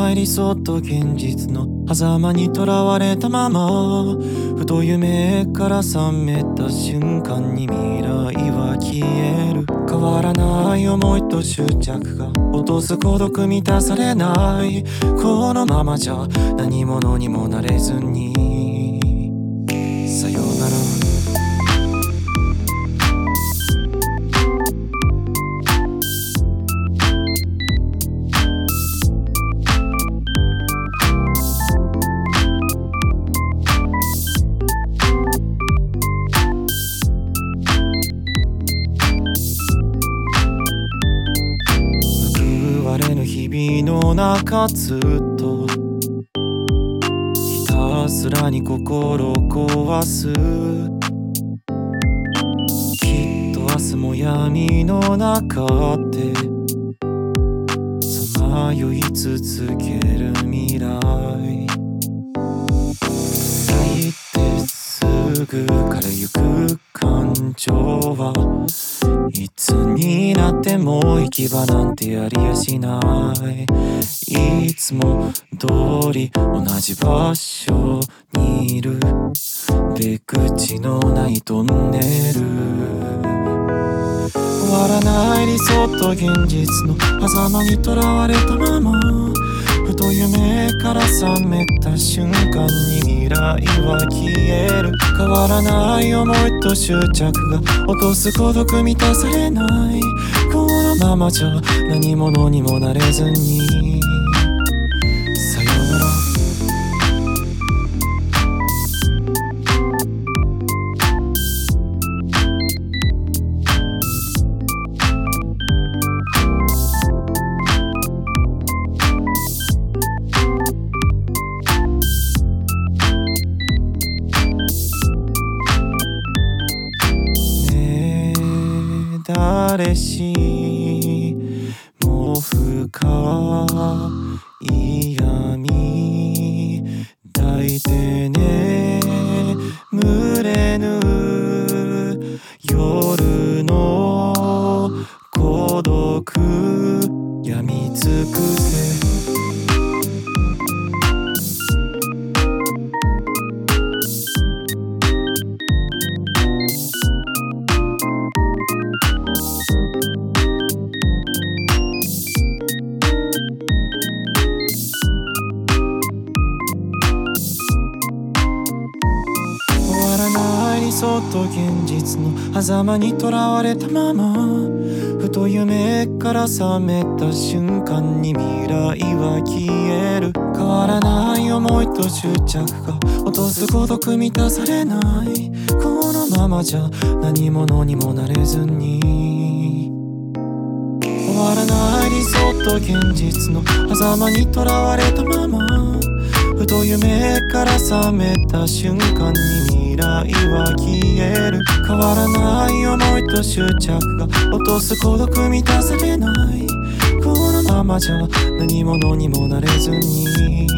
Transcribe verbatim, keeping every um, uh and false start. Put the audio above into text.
ない理想と現実の狭間にとらわれたまま、ふと夢から覚めた瞬間に未来は消える。変わらない思いと執着が落とす孤独満たされない。このままじゃ何者にもなれずにさよなら。日々の中ずっとひたすらに心を壊す。きっと明日も闇の中でさまよい続ける未来。泣いてすぐからゆく感情はいつになっても行き場なんてありやしない。いつも通り同じ場所にいる。出口のないトンネル。終わらない理想と現実の狭間にとらわれたまま、ふと夢から覚めた瞬間に未来は消える。変わらない思いと執着が落とす孤独満たされない。このままじゃ何者にもなれずにさよなら。誰しも深い闇抱いて眠れぬ夜の孤独闇尽くせ。理想と現実の狭間にとらわれたまま、ふと夢から覚めた瞬間に未来は消える。変わらない思いと執着が落とす孤独満たされない。このままじゃ何者にもなれずに終わらない理想と現実の狭間にとらわれたまま、ふと夢から覚めた瞬間に未来は消える。変わらない思いと執着が落とす孤独満たされない。このままじゃ何者にもなれずに